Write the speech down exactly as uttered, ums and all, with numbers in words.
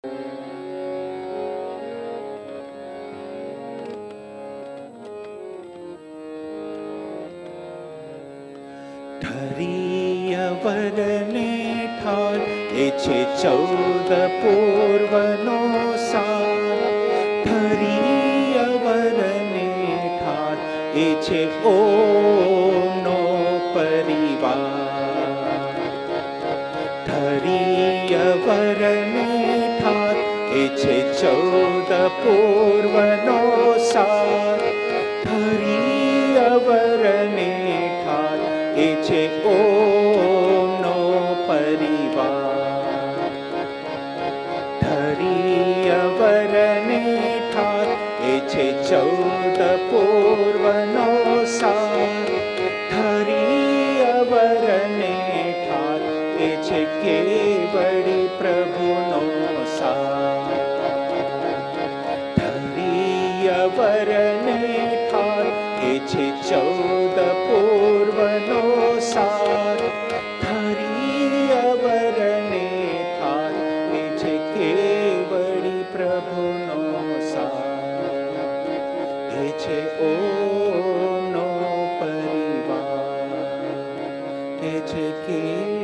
ધરિયવરને ઠાર એ છે ચૌદ પૂર્વનો સાર. ધરિયવરને ઠાર એ છે ઓમનો પરિવાર. ધરિયવરને ઠાર એ છે ચૌદ પૂર્વનો સાર. ધરિયવરને ઠાર એ છે ઓમનો પરિવાર. ધરિયવરને ઠાર એ છે ચૌદ પૂર્વનો સાર. ધરિયવરને ઠાર એ છે કેવડી પ્રભુનો સાર. ધરિયવરને ઠાર એ છે ચૌદ પૂર્વનો સાર. ધરિયવરને ઠાર એ છે કેવડી પ્રભુનો સાર. એ છે ઓમનો પરિવાર. એ છે કે